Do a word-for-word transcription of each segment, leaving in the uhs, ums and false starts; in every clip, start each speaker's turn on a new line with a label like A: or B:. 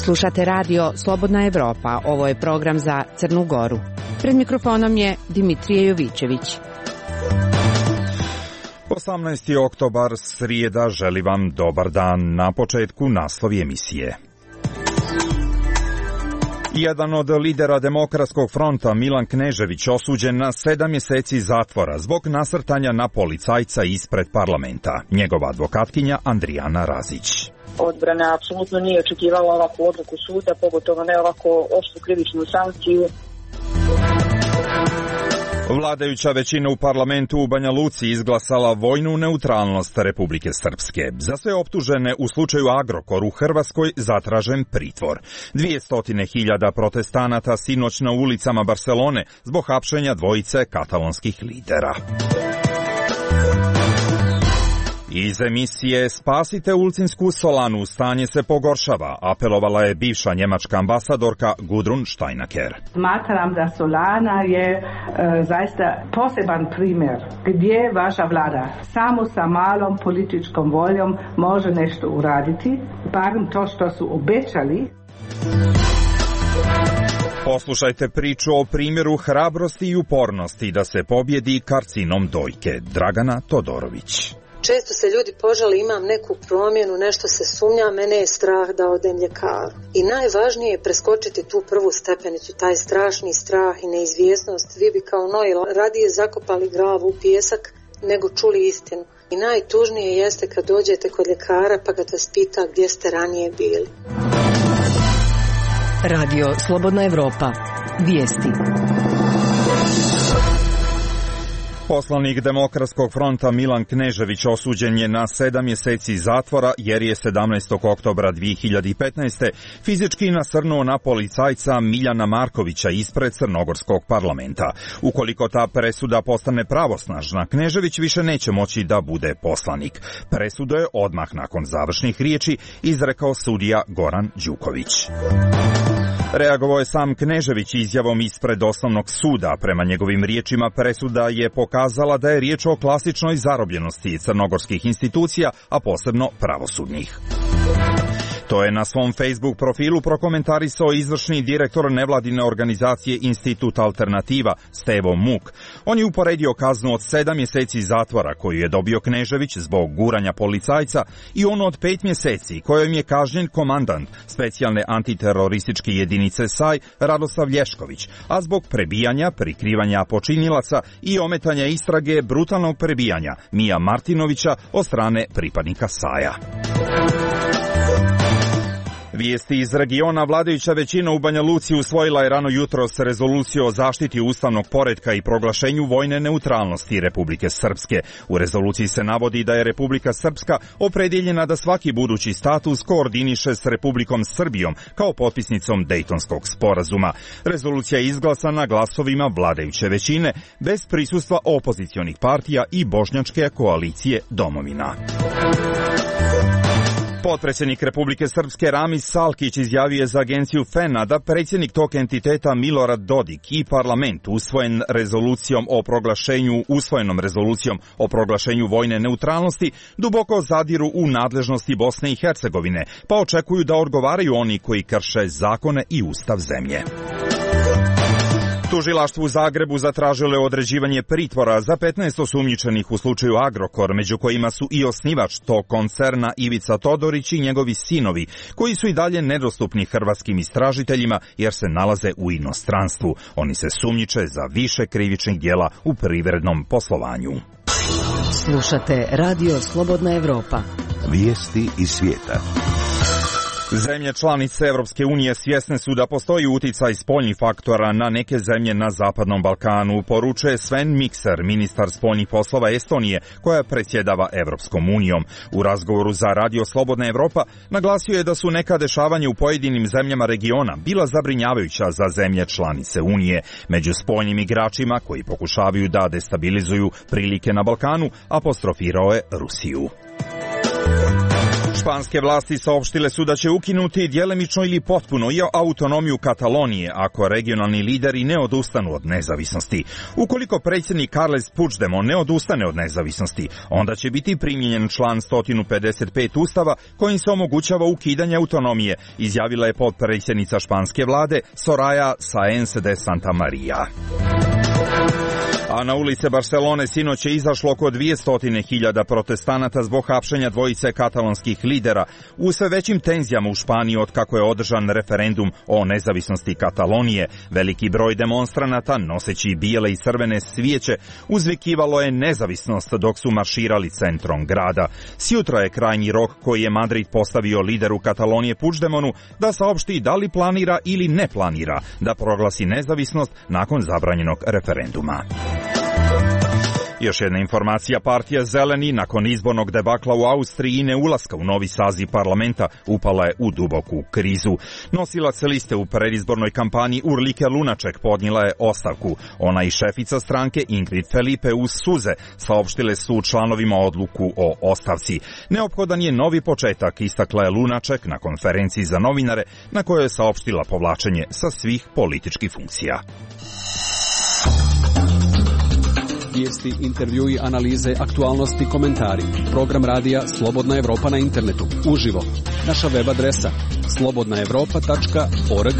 A: Slušate radio Slobodna Evropa, ovo je program za Crnu Goru. Pred mikrofonom je Dimitrije Jovićević.
B: osamnaesti oktobar, srijeda, želi vam dobar dan. Na početku naslovi emisije. Jedan od lidera Demokratskog fronta, Milan Knežević, osuđen na sedam mjeseci zatvora zbog nasrtanja na policajca ispred parlamenta. Njegova advokatkinja Andrijana Razić.
C: Odbrana apsolutno nije očekivala ovakvu odluku suda, pogotovo ne ovako oštru krivičnu sankciju.
B: Vladajuća većina u parlamentu u Banja Luci izglasala vojnu neutralnost Republike Srpske. Za sve optužene u slučaju Agrokor u Hrvatskoj zatražen pritvor. Dvijestotine hiljada protestanata sinoć na ulicama Barcelone zbog hapšenja dvojice katalonskih lidera. Iz emisije Spasite Ulcinsku Solanu, stanje se pogoršava, apelovala je bivša njemačka ambasadorka Gudrun Steinaker.
D: Smatram da Solana je e, zaista poseban primjer gdje vaša vlada samo sa malom političkom voljom može nešto uraditi, barem to što su obećali.
B: Poslušajte priču o primjeru hrabrosti i upornosti da se pobjedi karcinom dojke. Dragana Todorović.
E: Često se ljudi požali, imam neku promjenu, nešto se sumnja, mene je strah da odem ljekaru. I najvažnije je preskočiti tu prvu stepenicu, taj strašni strah i neizvjesnost. Vi bi kao Noj radije zakopali glavu u pijesak nego čuli istinu. I najtužnije jeste kad dođete kod ljekara pa kad vas pita gdje ste ranije bili.
F: Radio Slobodna Evropa. Vijesti.
B: Poslanik Demokratskog fronta Milan Knežević osuđen je na sedam mjeseci zatvora jer je sedamnaestog oktobra dvije hiljade petnaeste. fizički nasrnuo na policajca Miljana Markovića ispred Crnogorskog parlamenta. Ukoliko ta presuda postane pravosnažna, Knežević više neće moći da bude poslanik. Presudu je odmah nakon završnih riječi izrekao sudija Goran Đuković. Reagovao je sam Knežević izjavom ispred osnovnog suda. Prema njegovim riječima presuda je pokazala da je riječ o klasičnoj zarobljenosti crnogorskih institucija, a posebno pravosudnih. To je na svom Facebook profilu prokomentarisao izvršni direktor nevladine organizacije Institut Alternativa Stevo Muk. On je uporedio kaznu od sedam mjeseci zatvora koju je dobio Knežević zbog guranja policajca i ono od pet mjeseci kojom je kažnjen komandant specijalne antiterorističke jedinice S A I Radoslav Lješković, a zbog prebijanja, prikrivanja počinilaca i ometanja istrage brutalnog prebijanja Mija Martinovića od strane pripadnika S A I-a. Vijesti iz regiona. Vladajuća većina u Banja Luci usvojila je rano jutros rezoluciju o zaštiti ustavnog poretka i proglašenju vojne neutralnosti Republike Srpske. U rezoluciji se navodi da je Republika Srpska opredjeljena da svaki budući status koordiniše s Republikom Srbijom kao potpisnicom Dejtonskog sporazuma. Rezolucija je izglasana glasovima vladajuće većine bez prisustva opozicionih partija i bošnjačke koalicije Domovina. Potpredsjednik Republike Srpske Ramiz Salkić izjavio je za agenciju F E N A da predsjednik tog entiteta Milorad Dodik i parlament usvojen rezolucijom o proglašenju, usvojenom rezolucijom o proglašenju vojne neutralnosti duboko zadiru u nadležnosti Bosne i Hercegovine, pa očekuju da odgovaraju oni koji krše zakone i ustav zemlje. Tužilaštvo u Zagrebu zatražilo je određivanje pritvora za petnaest osumnjičenih u slučaju Agrokor, među kojima su i osnivač tog koncerna Ivica Todorić i njegovi sinovi, koji su i dalje nedostupni hrvatskim istražiteljima jer se nalaze u inostranstvu. Oni se sumnjiče za više krivičnih djela u privrednom poslovanju.
F: Slušate Radio Slobodna Evropa.
G: Vijesti iz svijeta.
B: Zemlje članice Europske unije svjesne su da postoji uticaj spoljnih faktora na neke zemlje na Zapadnom Balkanu, poručuje Sven Mikser, ministar spoljnih poslova Estonije, koja predsjedava Europskom unijom. U razgovoru za Radio Slobodna Evropa naglasio je da su neka dešavanja u pojedinim zemljama regiona bila zabrinjavajuća za zemlje članice Unije. Među spoljnim igračima koji pokušavaju da destabilizuju prilike na Balkanu apostrofirao je Rusiju. Španske vlasti saopštile su da će ukinuti djelimično ili potpuno i autonomiju Katalonije ako regionalni lideri ne odustanu od nezavisnosti. Ukoliko predsjednik Carles Puigdemont ne odustane od nezavisnosti, onda će biti primijenjen član sto pedeset pet Ustava kojim se omogućava ukidanje autonomije, izjavila je potpredsjednica španske vlade Soraya Sáenz de Santamaría. A na ulice Barcelone sinoć je izašlo oko dvjesto hiljada protestanata zbog hapšenja dvojice katalonskih lidera u sve većim tenzijama u Španiji od kako je održan referendum o nezavisnosti Katalonije. Veliki broj demonstranata, noseći bijele i crvene svijeće, uzvikivalo je nezavisnost dok su marširali centrom grada. Sjutra je krajnji rok koji je Madrid postavio lideru Katalonije Puigdemontu da saopšti da li planira ili ne planira da proglasi nezavisnost nakon zabranjenog referenduma. Još jedna informacija, partija Zeleni nakon izbornog debakla u Austriji i neulaska u novi saziv parlamenta upala je u duboku krizu. Nosilac liste u predizbornoj kampanji Urlike Lunaček podnijela je ostavku. Ona i šefica stranke Ingrid Felipe uz suze saopštile su članovima odluku o ostavci. Neophodan je novi početak, istakla je Lunaček na konferenciji za novinare na kojoj je saopštila povlačenje sa svih političkih funkcija.
H: Vijesti, intervjui, analize, aktualnosti, komentari. Program radija Slobodna Evropa na internetu. Uživo. Naša web adresa slobodna evropa tačka org.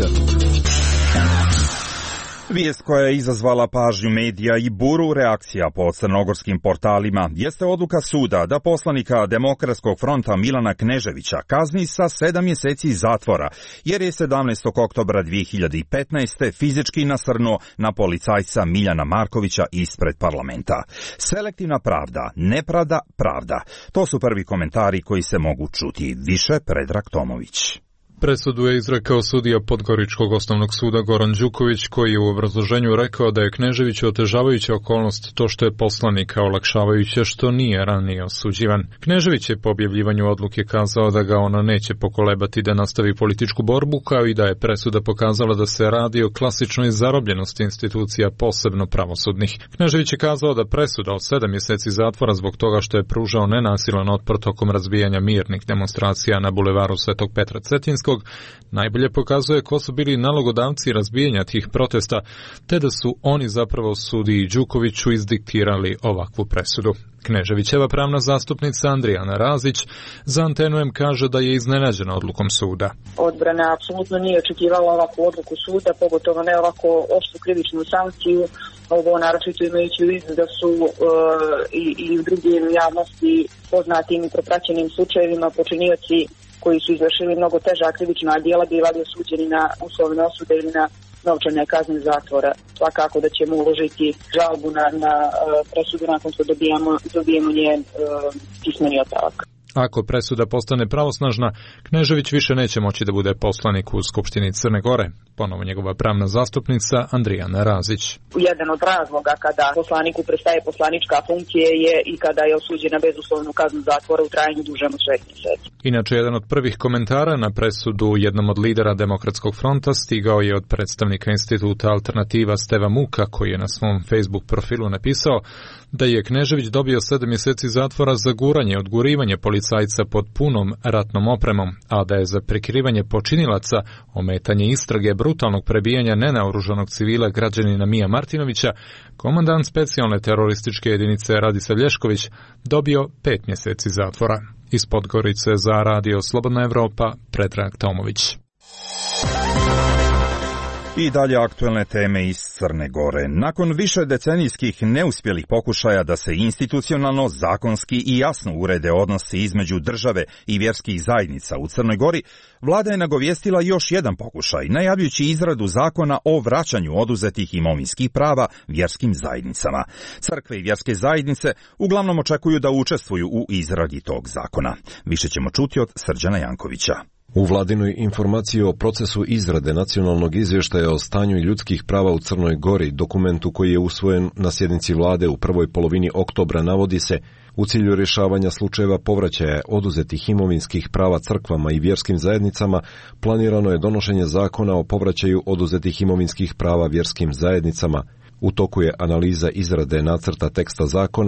B: Vijest koja je izazvala pažnju medija i buru reakcija po crnogorskim portalima jeste odluka suda da poslanika Demokratskog fronta Milana Kneževića kazni sa sedam mjeseci zatvora, jer je sedamnaestog oktobra dvije hiljade petnaeste fizički nasrnuo na policajca Miljana Markovića ispred parlamenta. Selektivna pravda, nepravda, pravda. To su prvi komentari koji se mogu čuti. Više Predrag Tomović.
I: Presudu je izrekao sudija Podgoričkog osnovnog suda Goran Đuković, koji je u obrazloženju rekao da je Kneževiću otežavajuća okolnost to što je poslanik, a olakšavajuće što nije ranije osuđivan. Knežević je po objavljivanju odluke kazao da ga ona neće pokolebati da nastavi političku borbu, kao i da je presuda pokazala da se radi o klasičnoj zarobljenosti institucija, posebno pravosudnih. Knežević je kazao da presuda od sedam mjeseci zatvora zbog toga što je pružao nenasilan otpor tokom razbijanja mirnih demonstracija na bulevaru Svetog Petra Cetinskog najbolje pokazuje ko su bili nalogodavci razbijanja tih protesta, te da su oni zapravo sudiji Đukoviću izdiktirali ovakvu presudu. Kneževićeva pravna zastupnica Andrijana Razić za Antenu M kaže da je iznenađena odlukom suda.
C: Odbrana apsolutno nije očekivala ovakvu odluku suda, pogotovo ne ovako oštru krivičnu sankciju, ovo naročito imajući u vidu da su uh, i, i u drugim javnosti poznatim i propraćenim slučajevima počinioci koji su izvršili mnogo teža krivična djela bivali osuđeni na uslovne osude ili na novčane kazne zatvora. Svakako da ćemo uložiti žalbu na, na presudu nakon što dobijemo, dobijemo njen uh, pismeni otpravak.
I: Ako presuda postane pravosnažna, Knežević više neće moći da bude poslanik u Skupštini Crne Gore. Ponovo njegova pravna zastupnica Andrijana Razić.
C: Jedan od razloga kada poslaniku prestaje poslanička funkcija je i kada je osuđen na bezuslovnu kaznu zatvora u trajanju dužem od šest mjeseci.
I: Inače, jedan od prvih komentara na presudu jednom od lidera Demokratskog fronta stigao je od predstavnika instituta Alternativa Steva Muka, koji je na svom Facebook profilu napisao da je Knežević dobio sedam mjeseci zatvora za guranje i odgurivanje policajca pod punom ratnom opremom, a da je za prikrivanje počinilaca, ometanje istrage brutalnog prebijanja nenaoružanog civila građanina Mija Martinovića, komandant specijalne terorističke jedinice Radislav Lješković dobio pet mjeseci zatvora. Iz Podgorice za Radio Slobodna Evropa, Predrag Tomović.
B: I dalje aktuelne teme iz Crne Gore. Nakon više decenijskih neuspjelih pokušaja da se institucionalno, zakonski i jasno urede odnosi između države i vjerskih zajednica u Crnoj Gori, vlada je nagovijestila još jedan pokušaj, najavljujući izradu zakona o vraćanju oduzetih imovinskih prava vjerskim zajednicama. Crkve i vjerske zajednice uglavnom očekuju da učestvuju u izradi tog zakona. Više ćemo čuti od Srđana Jankovića.
J: U vladinoj informaciji o procesu izrade nacionalnog izvještaja o stanju ljudskih prava u Crnoj Gori, dokumentu koji je usvojen na sjednici vlade u prvoj polovini oktobra, navodi se: u cilju rješavanja slučajeva povraćaja oduzetih imovinskih prava crkvama i vjerskim zajednicama, planirano je donošenje zakona o povraćaju oduzetih imovinskih prava vjerskim zajednicama. U toku je analiza izrade nacrta teksta zakona,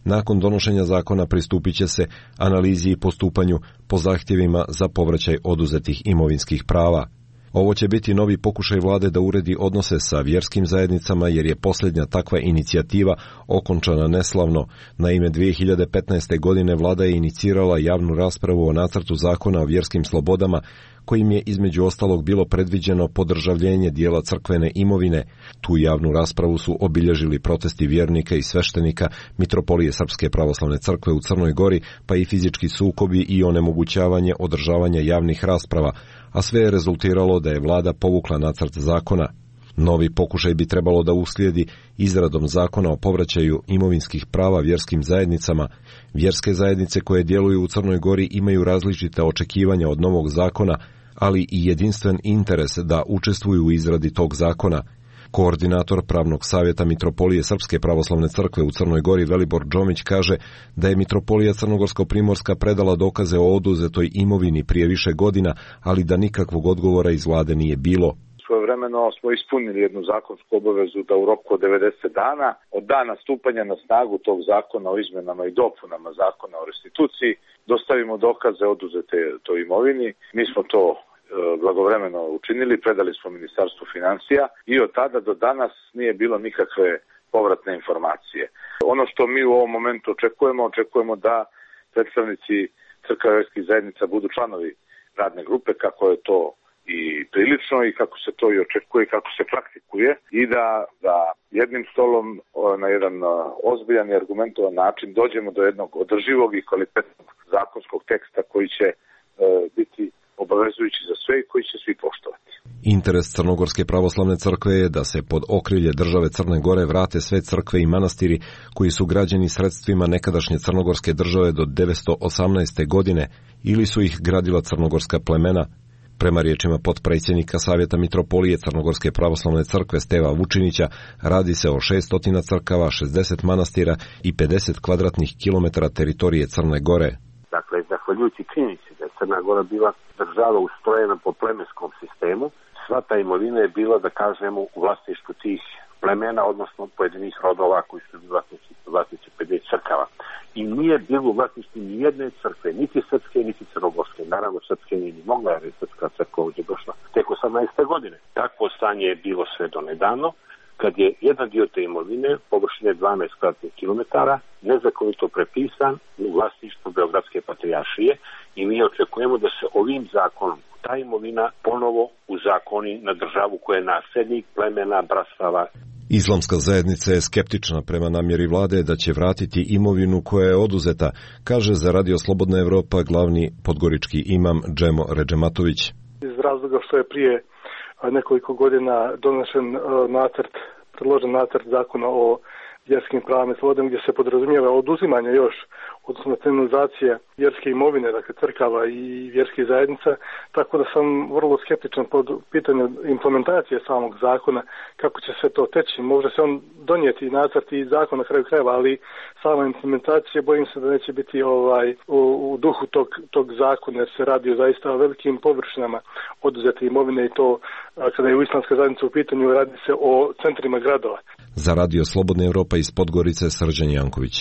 J: Nakon donošenja zakona pristupit će se analizi i postupanju po zahtjevima za povraćaj oduzetih imovinskih prava. Ovo će biti novi pokušaj vlade da uredi odnose sa vjerskim zajednicama jer je posljednja takva inicijativa okončana neslavno. Naime, dvije hiljade petnaeste. godine vlada je inicirala javnu raspravu o nacrtu zakona o vjerskim slobodama, kojim je između ostalog bilo predviđeno podržavljenje dijela crkvene imovine. Tu javnu raspravu su obilježili protesti vjernika i sveštenika Mitropolije Srpske pravoslavne crkve u Crnoj Gori, pa i fizički sukobi i onemogućavanje održavanja javnih rasprava, a sve je rezultiralo da je vlada povukla nacrt zakona. Novi pokušaj bi trebalo da uslijedi izradom zakona o povraćaju imovinskih prava vjerskim zajednicama. Vjerske zajednice koje djeluju u Crnoj Gori imaju različite očekivanja od novog zakona, ali i jedinstven interes da učestvuju u izradi tog zakona. Koordinator pravnog savjeta Mitropolije Srpske pravoslavne crkve u Crnoj Gori Velibor Džomić kaže da je Mitropolija Crnogorsko-Primorska predala dokaze o oduzetoj imovini prije više godina, ali da nikakvog odgovora iz vlade nije bilo.
K: Svojevremeno smo ispunili jednu zakonsku obavezu da u roku od devedeset dana od dana stupanja na snagu tog zakona o izmenama i dopunama zakona o restituciji dostavimo dokaze oduzete toj imovini. Mi smo to blagovremeno učinili, predali smo Ministarstvu financija i od tada do danas nije bilo nikakve povratne informacije. Ono što mi u ovom momentu očekujemo, očekujemo da predstavnici crkava i vjerskih zajednica budu članovi radne grupe, kako je to i prilično i kako se to i očekuje i kako se praktikuje i da, da jednim stolom na jedan ozbiljan i argumentovan način dođemo do jednog održivog i kvalitetnog zakonskog teksta koji će e, biti obavezujući za sve i koji će svi poštovati.
J: Interes Crnogorske pravoslavne crkve je da se pod okrilje države Crne Gore vrate sve crkve i manastiri koji su građeni sredstvima nekadašnje Crnogorske države do devetsto osamnaeste. godine ili su ih gradila crnogorska plemena. Prema riječima potpredsjednika Savjeta Mitropolije Crnogorske pravoslavne crkve Steva Vučinića, radi se o šesnaest crkava, šezdeset manastira i pedeset kvadratnih kilometara teritorije Crne Gore.
L: Dakle, zahvaljujući činjenici da je Crna Gora bila država ustrojena po plemenskom sistemu, sva ta imovina je bila, da kažemo, u vlasništvu tih plemena, odnosno pojedinih rodova koji su bili vlasnici, vlasnici pedeset crkava. I nije bilo u vlasništvu ni jedne crkve, niti srpske, niti crnogorske. Naravno, srpske nije ni mogla, jer je srpska crkva ovdje došla tek osamnaeste. godine. Takvo stanje je bilo sve do nedavno, kad je jedan dio te imovine, površine dvanaest kvadratnih kilometara, nezakonito prepisan u vlasništvu Beogradske patrijaršije i mi očekujemo da se ovim zakonom ta imovina ponovo uzakoni na državu koja je nasljednik plemena, bratstava.
J: Islamska zajednica je skeptična prema namjeri vlade da će vratiti imovinu koja je oduzeta, kaže za Radio Slobodna Evropa glavni podgorički imam Džemo Redžematović.
M: Iz razloga što je prije nekoliko godina donesen nacrt, predložen nacrt zakona o vjerskim pravima i slobodama gdje se podrazumijeva oduzimanje još, odnosno nacionalizacija vjerske imovine, dakle crkava i vjerskih zajednica, tako da sam vrlo skeptičan pod pitanjem implementacije samog zakona, kako će se to teći. Može se on donijeti nacrt i zakon na kraju krajeva, ali sama implementacija bojim se da neće biti ovaj u, u duhu tog, tog zakona, jer se radi o zaista o velikim površinama oduzete imovine i to kada je u islamska zajednica u pitanju, radi se o centrima gradova.
J: Za Radio Slobodna Evropa iz Podgorice Srđan Janković.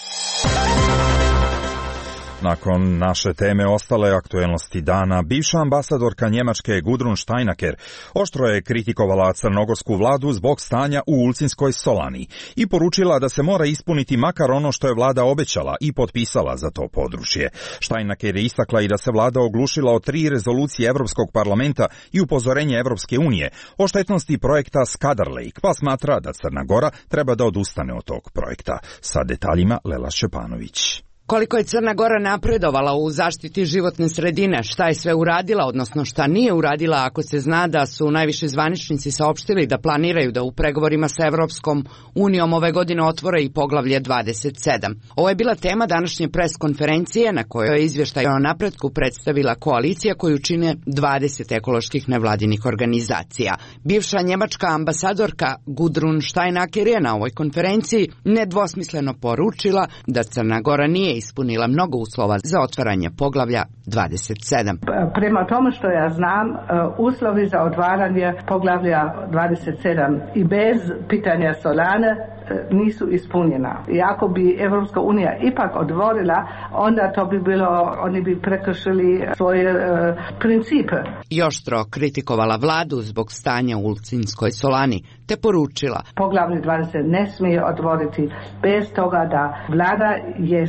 B: Nakon naše teme ostale aktuelnosti dana, bivša ambasadorka Njemačke Gudrun Steinaker oštro je kritikovala crnogorsku vladu zbog stanja u Ulcinskoj Solani i poručila da se mora ispuniti makar ono što je vlada obećala i potpisala za to područje. Steinaker je istakla i da se vlada oglušila o tri rezolucije Evropskog parlamenta i upozorenje Evropske unije o štetnosti projekta Skadar Lake, pa smatra da Crna Gora treba da odustane od tog projekta. Sa detaljima Lela Šćepanović.
A: Koliko je Crna Gora napredovala u zaštiti životne sredine, šta je sve uradila, odnosno šta nije uradila ako se zna da su najviši zvaničnici saopštili da planiraju da u pregovorima sa Evropskom unijom ove godine otvore i poglavlje dvadeset sedam. Ovo je bila tema današnje pres konferencije na kojoj je izvještaj o napretku predstavila koalicija koju čine dvadeset ekoloških nevladinih organizacija. Bivša njemačka ambasadorka Gudrun Steinaker je na ovoj konferenciji nedvosmisleno poručila da Crna Gora nije ispunila mnogo uslova za otvaranje poglavlja dvadeset sedam.
D: Prema tome što ja znam, uslovi za otvaranje poglavlja dvadeset sedam i bez pitanja Solane nisu ispunjena. I ako bi Evropska unija ipak odvorila, onda to bi bilo, oni bi prekršili svoje uh, principe.
A: I oštro kritikovala vladu zbog stanja u Ulcinskoj solani, te poručila:
D: Poglavlje dvadeset ne smije otvoriti bez toga da vlada je,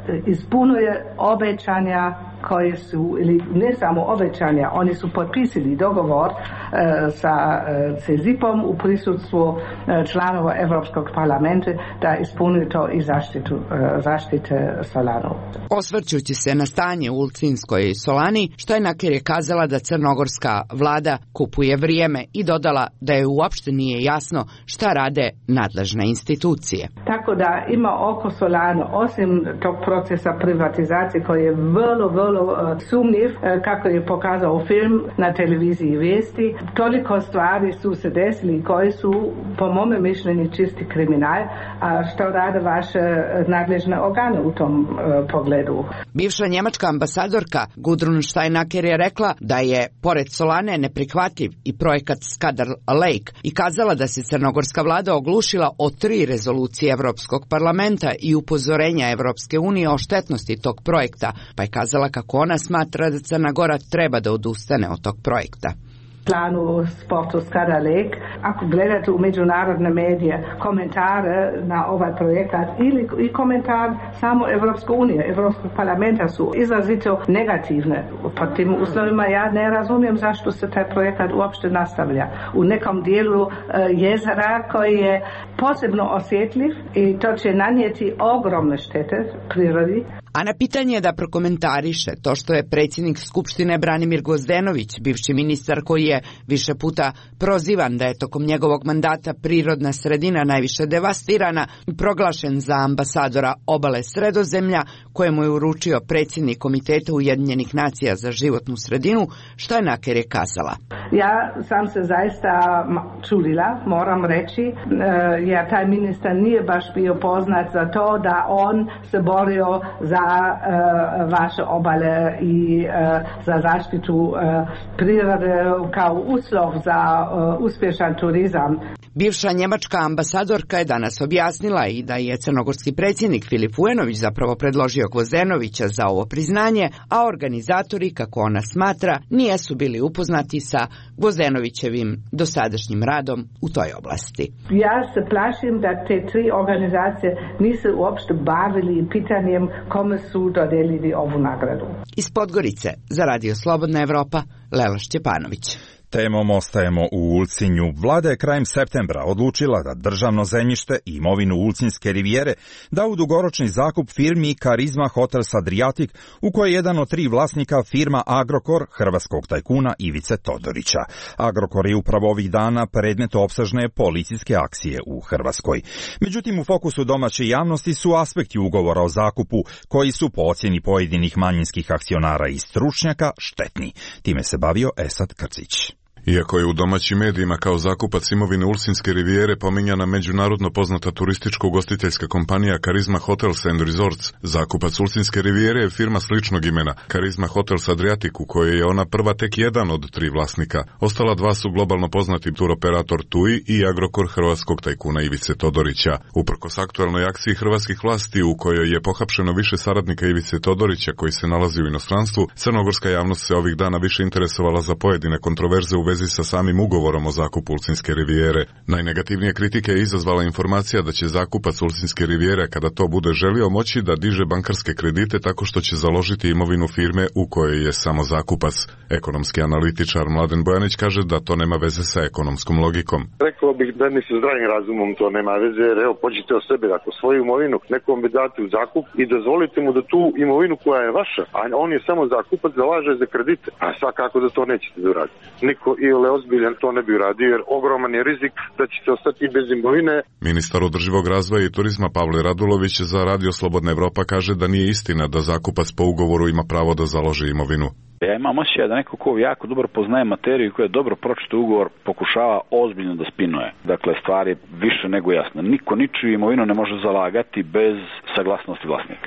D: ispunuje obećanja koje su, ili ne samo obećanja, oni su potpisali dogovor e, sa e, CEZIP-om u prisustvu e, članova Europskog parlamenta da ispunuju to i zaštitu, e, zaštite Solanu.
A: Osvrćući se na stanje u Ulcinskoj solani, Štajnaker je kazala da crnogorska vlada kupuje vrijeme i dodala da je uopšte nije jasno šta rade nadležne institucije.
D: Tako da ima oko Solanu, osim tog procesa privatizacije koji je vrlo, vrlo sumnjiv, kako je pokazao film na televiziji Vijesti, toliko stvari su se desili koji su, po mome mišljenju, čisti kriminal, a što rade vaše nadležne organe u tom uh, pogledu.
A: Bivša njemačka ambasadorka Gudrun Štajnaker je rekla da je, pored Solane, neprihvatljiv i projekat Skadar Lake i kazala da se crnogorska vlada oglušila o tri rezolucije Evropskog parlamenta i upozorenja Evropske unije o štetnosti tog projekta, pa je kazala kako ona smatra da Crna Gora treba da odustane od tog projekta.
D: Planu sportu Skadar Lake, ako gledate u međunarodne medije komentare na ovaj projekat ili i komentar samo Evropske unije, Evropskog parlamenta su izrazito negativne. Po tim uslovima ja ne razumijem zašto se taj projekat uopšte nastavlja. U nekom dijelu uh, jezera koji je posebno osjetljiv i to će nanijeti ogromne štete prirodi.
A: A na pitanje da prokomentariše to što je predsjednik Skupštine Branimir Gvozdenović, bivši ministar koji je više puta prozivan da je tokom njegovog mandata prirodna sredina najviše devastirana, proglašen za ambasadora obale Sredozemlja, kojemu je uručio predsjednik Komiteta Ujedinjenih nacija za životnu sredinu, Štajnaker je kazala:
D: Ja sam se zaista čudila, moram reći, jer taj ministar nije baš bio poznat za to da on se borio za uh, vaše obale i uh, za zaštitu uh, prirode kao uslov za uh, uspješan turizam.
A: Bivša njemačka ambasadorka je danas objasnila i da je crnogorski predsjednik Filip Vujanović zapravo predložio Gvozdenovića za ovo priznanje, a organizatori, kako ona smatra, nijesu bili upoznati sa Gvozdenovićevim dosadašnjim radom u toj oblasti.
D: Ja se plašim da te tri organizacije nisu uopšte bavili pitanjem kome su dodelili ovu nagradu.
A: Iz Podgorice za Radio Slobodna Evropa, Lela Šćepanović.
B: Temom ostajemo u Ulcinju. Vlada je krajem septembra odlučila da državno zemljište i imovinu Ulcinske rivijere da u dugoročni zakup firmi Karizma Hotels Adriatic, u kojoj je jedan od tri vlasnika firma Agrokor, hrvatskog tajkuna Ivice Todorića. Agrokor je upravo ovih dana predmet opsežne policijske akcije u Hrvatskoj. Međutim, u fokusu domaće javnosti su aspekti ugovora o zakupu, koji su po ocjeni pojedinih manjinskih akcionara i stručnjaka štetni. Time se bavio Esad Krcić.
N: Iako je u domaćim medijima kao zakupac imovine Ulcinske rivijere pominjana međunarodno poznata turističko-ugostiteljska kompanija Karizma Hotels and Resorts, zakupac Ulcinske rivijere je firma sličnog imena Karizma Hotels Adriatic, u kojoj je ona prva tek jedan od tri vlasnika. Ostala dva su globalno poznati turoperator T U I i Agrokor hrvatskog tajkuna Ivice Todorića. Uprkos aktualnoj akciji hrvatskih vlasti u kojoj je pohapšeno više saradnika Ivice Todorića koji se nalazi u inostranstvu, crnogorska javnost se ovih dana više interesovala za pojedine kontroverze u vezi sa samim ugovorom o zakupu Ulcinske rivijere. Najnegativnije kritike je izazvala informacija da će zakupac Ulcinske rivijere, kada to bude želio, moći da diže bankarske kredite tako što će založiti imovinu firme u kojoj je samo zakupac. Ekonomski analitičar Mladen Bojanić kaže da to nema veze sa ekonomskom logikom.
O: Rekao bih da mi se zdravim razumom to nema veze, jer evo pođite o sebe, ako svoju imovinu nekom bi dati u zakup i dozvolite mu da tu imovinu koja je vaša, a on je samo zakupac, zalaže za kredite, a svakako da to nećete da uraditi. Niko ili ozbiljan to ne bi uradio, jer ogroman je rizik da ćete ostati bez imovine.
N: Ministar održivog razvoja i turizma Pavle Radulović za Radio Slobodna Evropa kaže da nije istina da zakupac po ugovoru ima pravo da založi imovinu.
P: Ja imam osjećaj da neko ko jako dobro poznaje materiju i ko je dobro pročitao ugovor pokušava ozbiljno da spinuje. Dakle, stvar je više nego jasna. Niko ničiju imovinu ne može zalagati bez saglasnosti vlasnika.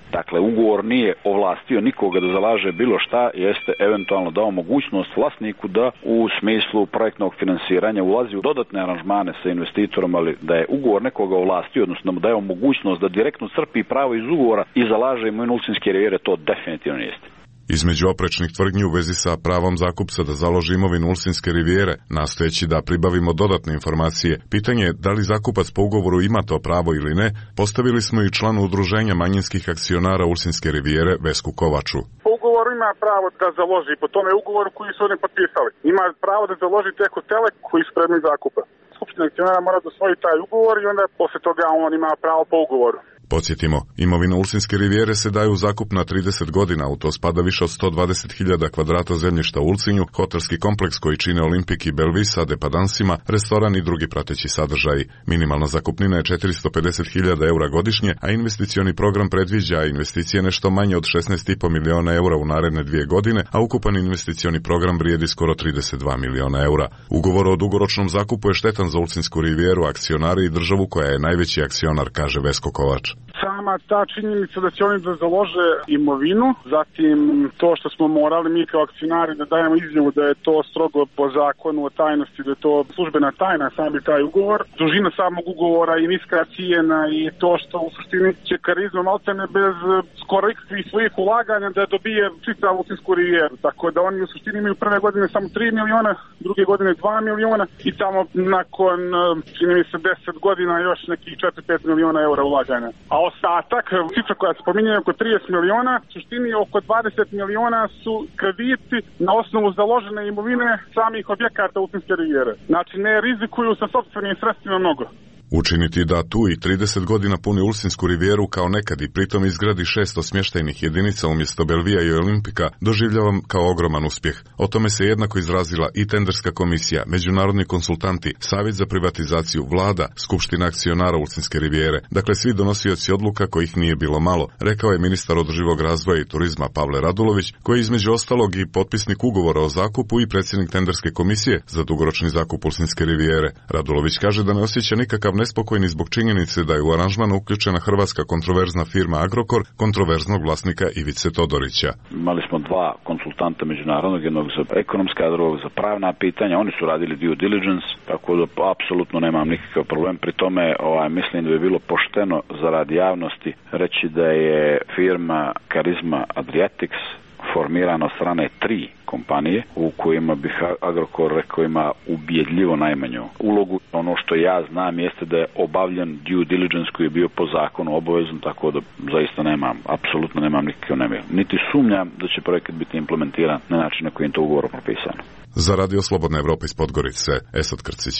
P: Dakle, ugovor nije ovlastio nikoga da zalaže bilo šta, jeste eventualno dao mogućnost vlasniku da u smislu projektnog finansiranja ulazi u dodatne aranžmane sa investitorom, ali da je ugovor nekoga ovlastio, odnosno da mu daje mogućnost da direktno crpi pravo iz ugovora i zalaže imovinu Ulcinske rivijere, to definitivno jeste.
N: Između oprečnih tvrdnji u vezi sa pravom zakupca da založi imovinu Ulcinske rivijere, nastojeći da pribavimo dodatne informacije, pitanje je da li zakupac po ugovoru ima to pravo ili ne, postavili smo i članu udruženja manjinskih akcionara Ulcinske rivijere Vesku Kovaču.
Q: Po ugovoru ima pravo da založi, po tome ugovoru koji su oni potpisali. Ima pravo da založi te hotele koji su predmet zakupa. Skupština akcionara mora da svoji taj ugovor i onda posle toga on ima pravo po ugovoru.
N: Podsjetimo, imovina Ulcinske rivijere se daje u zakup na trideset godina, u to spada više od sto dvadeset hiljada kvadrata zemljišta u Ulcinju, hotelski kompleks koji čine Olimpik i Belvis sa depadansima, restoran i drugi prateći sadržaji. Minimalna zakupnina je četiristo pedeset hiljada eura godišnje, a investicioni program predviđa investicije nešto manje od šesnaest i po miliona eura u naredne dvije godine, a ukupan investicioni program vrijedi skoro trideset dva miliona eura. Ugovor o dugoročnom zakupu je štetan za Ulcinsku rivijeru, akcionari i državu koja je najveći akcionar, kaže Vesko Kovač.
Q: Sama ta činjenica da će oni da založe imovinu, zatim to što smo morali mi kao akcionari da dajemo izjavu da je to strogo po zakonu o tajnosti, da je to službena tajna, sami taj ugovor, dužina samog ugovora i niska cijena i to što u suštini će Karizma maltene bez skoro ikakvih svojih ulaganja da dobije čitavu Ulcinsku rivijeru. Tako da oni u suštini imaju prve godine samo tri miliona, druge godine dva miliona i tamo nakon, čini mi se, deset godina još nekih četiri do pet miliona eura ulaganja. A ostatak, cifra koja se pominje oko trideset miliona, u suštini oko dvadeset miliona su krediti na osnovu založene imovine samih objekata Ulcinske rivijere. Znači ne rizikuju sa sopstvenim sredstvima mnogo.
N: Učiniti da tu i trideset godina puni Ulcinsku rivijeru kao nekad i pritom izgradi šesto smještajnih jedinica umjesto Belvija i Olimpika doživljavam kao ogroman uspjeh. O tome se jednako izrazila i tenderska komisija, međunarodni konsultanti, Savjet za privatizaciju, vlada, Skupština akcionara Ulcinske rivijere, dakle svi donosioci odluka kojih nije bilo malo, rekao je ministar održivog razvoja i turizma Pavle Radulović, koji je između ostalog i potpisnik ugovora o zakupu i predsjednik tenderske komisije za dugoročni zakup Ulcinske rivijere. Radulović kaže da ne osjeća nikakav nespokojni zbog činjenice da je u aranžman uključena hrvatska kontroverzna firma Agrokor, kontroverznog vlasnika Ivice Todorića.
P: Imali smo dva konsultanta međunarodnog, jednog za ekonomska, a drugog za pravna pitanja. Oni su radili due diligence, tako da apsolutno nemam nikakav problem. Pri tome ovaj, mislim da bi bilo pošteno za rad javnosti reći da je firma Karizma Adriatics formirana od strane tri kompanije u kojima bi Agrokor rekao ima ubjedljivo najmanju ulogu. Ono što ja znam jeste da je obavljen due diligence koji je bio po zakonu obavezan, tako da zaista nemam, apsolutno nemam nikakav nemir. Niti sumnjam da će projekat biti implementiran na način na koji je to ugovorom propisano.
N: Za Radio Slobodna Evropa iz Podgorice, Esad Krcić.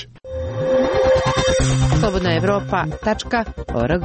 R: slobodna evropa tačka org.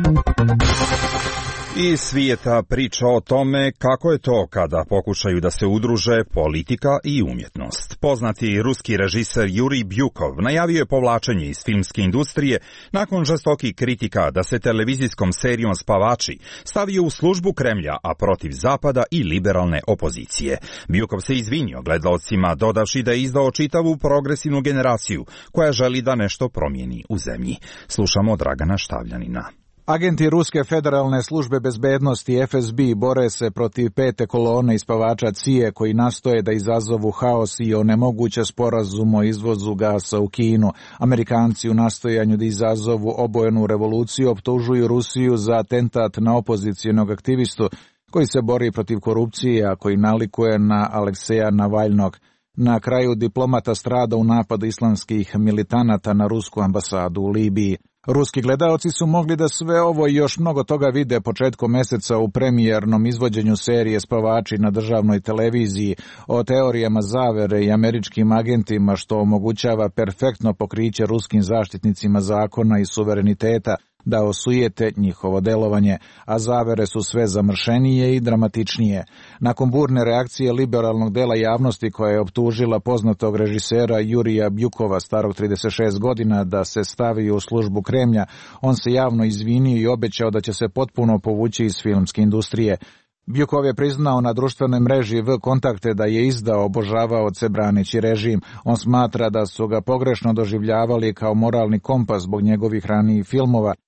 B: Iz svijeta priča o tome kako je to kada pokušaju da se udruže politika i umjetnost. Poznati ruski režiser Jurij Bjukov najavio je povlačenje iz filmske industrije nakon žestokih kritika da se televizijskom serijom Spavači stavio u službu Kremlja, a protiv Zapada i liberalne opozicije. Bjukov se izvinio gledaocima, dodavši da je izdao čitavu progresivnu generaciju koja želi da nešto promijeni u zemlji. Slušamo Dragana Štavljanina.
S: Agenti Ruske federalne službe bezbednosti F S B bore se protiv pete kolone ispavača C I E koji nastoje da izazovu haos i onemoguće sporazum o izvozu gasa u Kinu. Amerikanci u nastojanju da izazovu obojenu revoluciju optužuju Rusiju za atentat na opozicijenog aktivistu koji se bori protiv korupcije, a koji nalikuje na Alekseja Navalnog. Na kraju diplomata strada u napadu islamskih militanata na rusku ambasadu u Libiji. Ruski gledaoci su mogli da sve ovo i još mnogo toga vide početkom mjeseca u premijernom izvođenju serije Spavači na državnoj televiziji o teorijama zavere i američkim agentima što omogućava perfektno pokriće ruskim zaštitnicima zakona i suvereniteta da osujete njihovo delovanje, a zavere su sve zamršenije i dramatičnije. Nakon burne reakcije liberalnog dela javnosti koja je optužila poznatog režisera Jurija Bjukova, starog trideset šest godina, da se stavi u službu Kremlja, on se javno izvinio i obećao da će se potpuno povući iz filmske industrije. Bjukov je priznao na društvenoj mreži V Kontakte da je izdao obožavaoce braneći režim. On smatra da su ga pogrešno doživljavali kao moralni kompas zbog njegovih ranijih filmova.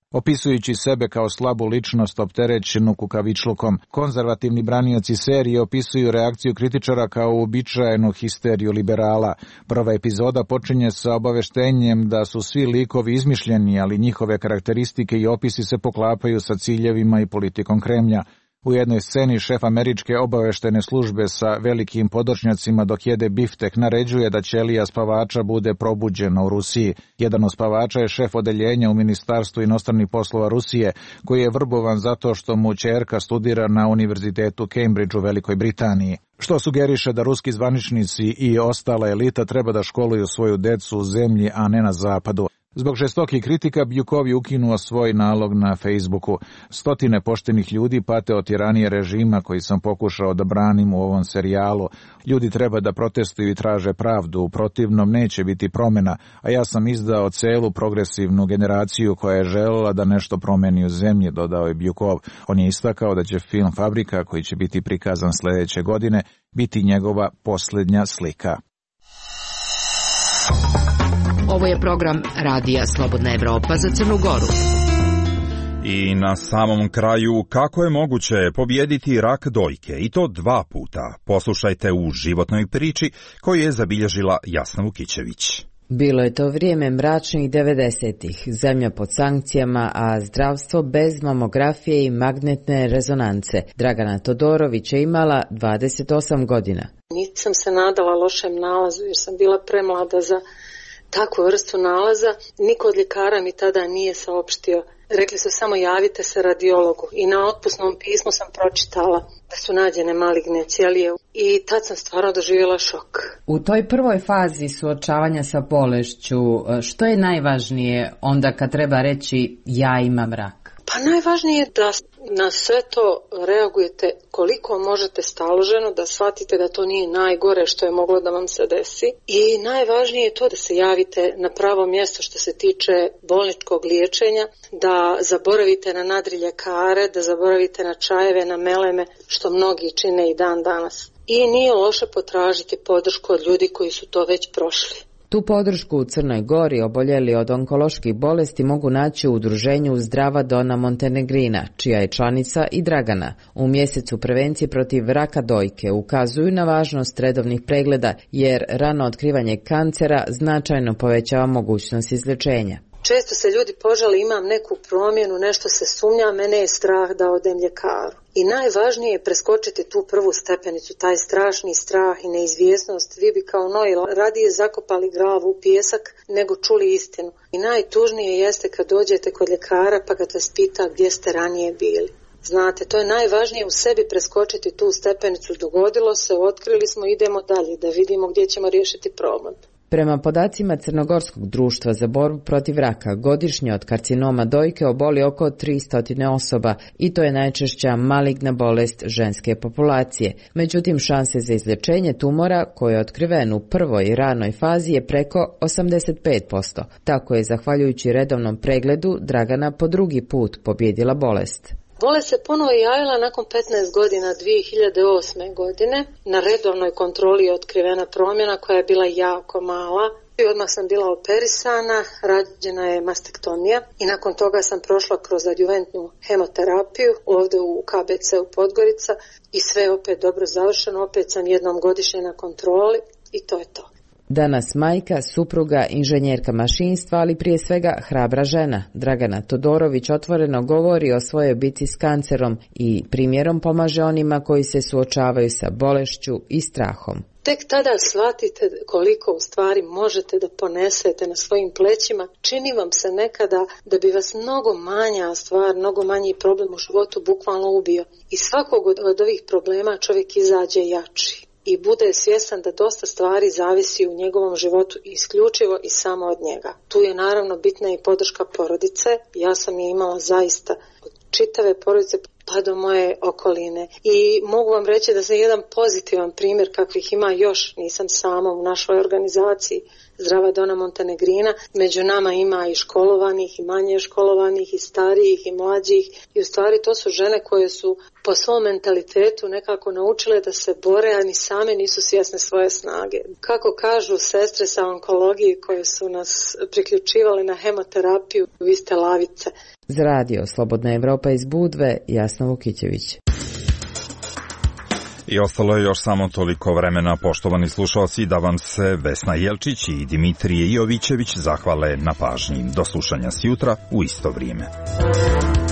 S: Opisujući sebe kao slabu ličnost opterećenu kukavičlukom, konzervativni branioci serije opisuju reakciju kritičara kao uobičajenu histeriju liberala. Prva epizoda počinje sa obaveštenjem da su svi likovi izmišljeni, ali njihove karakteristike i opisi se poklapaju sa ciljevima i politikom Kremlja. U jednoj sceni šef američke obaveštene službe sa velikim podočnjacima dok jede biftek naređuje da ćelija spavača bude probuđena u Rusiji. Jedan od spavača je šef odeljenja u Ministarstvu inostranih poslova Rusije, koji je vrbovan zato što mu ćerka studira na Univerzitetu Cambridge u Velikoj Britaniji. Što sugeriše da ruski zvaničnici i ostala elita treba da školuju svoju decu u zemlji, a ne na zapadu. Zbog žestokih kritika Bjukov je ukinuo svoj nalog na Facebooku. Stotine poštenih ljudi pate od tiranije režima koji sam pokušao da branim u ovom serijalu. Ljudi treba da protestuju i traže pravdu, u protivnom neće biti promjena, a ja sam izdao celu progresivnu generaciju koja je želela da nešto promeni u zemlji, dodao je Bjukov. On je istakao da će film Fabrika, koji će biti prikazan sljedeće godine, biti njegova posljednja slika.
F: Ovo je program Radija Slobodna Evropa za Crnu Goru.
B: I na samom kraju, kako je moguće pobijediti rak dojke, i to dva puta. Poslušajte u životnoj priči koju je zabilježila Jasna Vukićević.
T: Bilo je to vrijeme mračnih devedesetih, zemlja pod sankcijama, a zdravstvo bez mamografije i magnetne rezonance. Dragana Todorović je imala dvadeset osam godina.
E: Nisam se nadala lošem nalazu jer sam bila premlada za takvu vrstu nalaza. Niko od ljekara mi tada nije saopštio. Rekli su samo javite se radiologu i na otpusnom pismu sam pročitala da su nađene maligne ćelije i tad sam stvarno doživjela šok.
T: U toj prvoj fazi suočavanja sa bolešću, što je najvažnije onda kad treba reći ja imam rak?
E: Pa najvažnije je da na sve to reagujete koliko možete staloženo, da shvatite da to nije najgore što je moglo da vam se desi i najvažnije je to da se javite na pravo mjesto što se tiče bolničkog liječenja, da zaboravite na nadriljekare, da zaboravite na čajeve, na meleme, što mnogi čine i dan danas. I nije loše potražiti podršku od ljudi koji su to već prošli.
T: Tu podršku u Crnoj Gori oboljeli od onkoloških bolesti mogu naći u udruženju Zdrava Dona Montenegrina, čija je članica i Dragana. U mjesecu prevencije protiv raka dojke ukazuju na važnost redovnih pregleda, jer rano otkrivanje kancera značajno povećava mogućnost izlječenja.
E: Često se ljudi požali imam neku promjenu, nešto se sumnja, mene je strah da odem ljekaru. I najvažnije je preskočiti tu prvu stepenicu, taj strašni strah i neizvjesnost. Vi bi kao Noj radije zakopali glavu u pijesak nego čuli istinu. I najtužnije jeste kad dođete kod ljekara pa kad vas pita gdje ste ranije bili. Znate, to je najvažnije u sebi preskočiti tu stepenicu. Dogodilo se, otkrili smo, idemo dalje da vidimo gdje ćemo riješiti problem.
T: Prema podacima Crnogorskog društva za borbu protiv raka, godišnje od karcinoma dojke oboli oko tristo osoba i to je najčešća maligna bolest ženske populacije. Međutim, šanse za izlječenje tumora, koji je otkriven u prvoj i ranoj fazi, je preko osamdeset pet posto. Tako je, zahvaljujući redovnom pregledu, Dragana po drugi put pobjedila bolest.
E: Bolest se ponovo javila nakon petnaest godina dvije hiljade osme. godine. Na redovnoj kontroli je otkrivena promjena koja je bila jako mala. I odmah sam bila operisana, rađena je mastektomija i nakon toga sam prošla kroz adjuventnu hemoterapiju ovdje u K B C-u Podgorica i sve je opet dobro završeno, opet sam jednom godišnje na kontroli i to je to.
T: Danas majka, supruga, inženjerka mašinstva, ali prije svega hrabra žena. Dragana Todorović otvoreno govori o svojoj bitci s kancerom i primjerom pomaže onima koji se suočavaju sa bolešću i strahom.
E: Tek tada shvatite koliko u stvari možete da ponesete na svojim plećima. Čini vam se nekada da bi vas mnogo manja stvar, mnogo manji problem u životu bukvalno ubio. I svakog od, od ovih problema čovjek izađe jači i bude svjestan da dosta stvari zavisi u njegovom životu isključivo i samo od njega. Tu je naravno bitna i podrška porodice. Ja sam je imala zaista od čitave porodice pa do moje okoline. I mogu vam reći da sam jedan pozitivan primjer kakvih ima još, nisam sama u našoj organizaciji. zdrava Dona Montenegrina. Među nama ima i školovanih, i manje školovanih, i starijih, i mlađih. I u stvari to su žene koje su po svom mentalitetu nekako naučile da se bore, a ni same nisu svjesne svoje snage. Kako kažu sestre sa onkologije koje su nas priključivali na hemoterapiju, vi ste lavice.
T: Za radio Slobodna Evropa iz Budve, Jasna Vukićević.
B: I ostalo je još samo toliko vremena, poštovani slušalci, da vam se Vesna Jelčić i Dimitrije Jovićević zahvale na pažnji. Do slušanja sjutra u isto vrijeme.